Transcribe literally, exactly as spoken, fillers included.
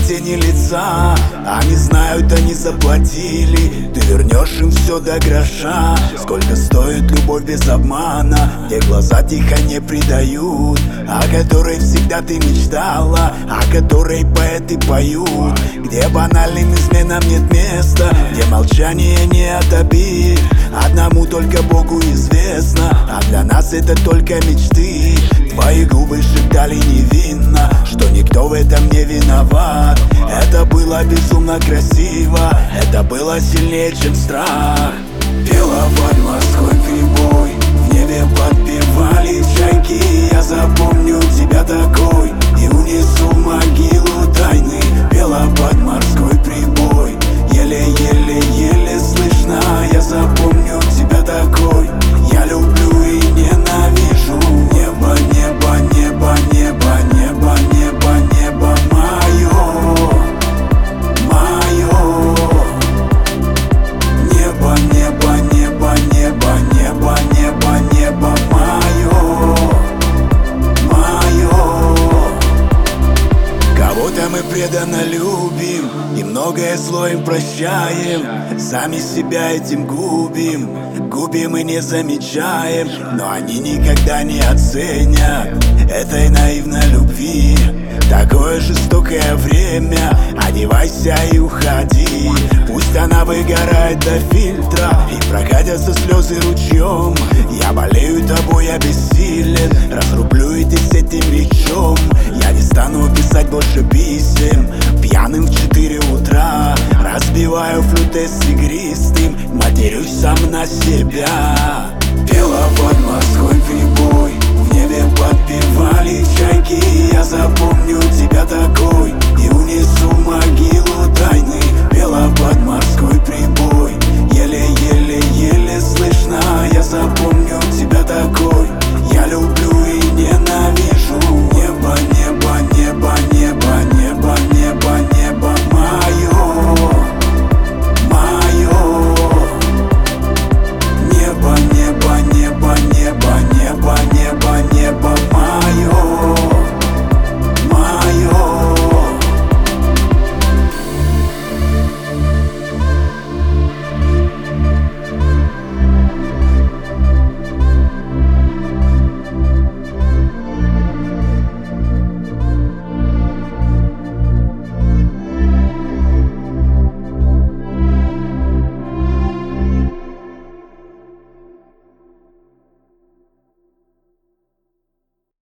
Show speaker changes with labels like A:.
A: тени лица. Они знают, они заплатили, ты вернешь им все до гроша. Сколько стоит любовь без обмана, где глаза тихо не предают, о которой всегда ты мечтала, о которой поэты поют, где банальным изменам нет места, где молчание не от обид. Одному только Богу известно, а для нас это только мечты. Твои губы шептали невинно, что никто в этом не виноват. Это было безумно красиво, это было сильнее, чем страх. Пела под морской прибой, в небе подпевали чайки. Я запомню тебя такой и унесу в могилу тайны. Пела под морской прибой, еле-еле-еле слышно. Я запомню тебя такой, я люблю и ненавижу. Небо, небо, небо, небо, небо, небо, небо мое, мое. Небо, небо, небо, небо, небо, небо, небо мое, мое. Кого-то мы преданно любим и многое зло им прощаем. Сами себя этим губим, губим и не замечаем. Но они никогда не оценят этой наивной любви. Такое жестокое время, одевайся и уходи. Пусть она выгорает до фильтра и прокатятся слезы ручьем. Я болею тобой, я бессилен, разрублю и ты с этим мечом. Я не стану писать больше писем пьяным в четыре утра. Разбиваю флюты с игристым, матерюсь сам на себя. Пела под морской прибой, в небе подпевали чайки. Я запомню тебя такой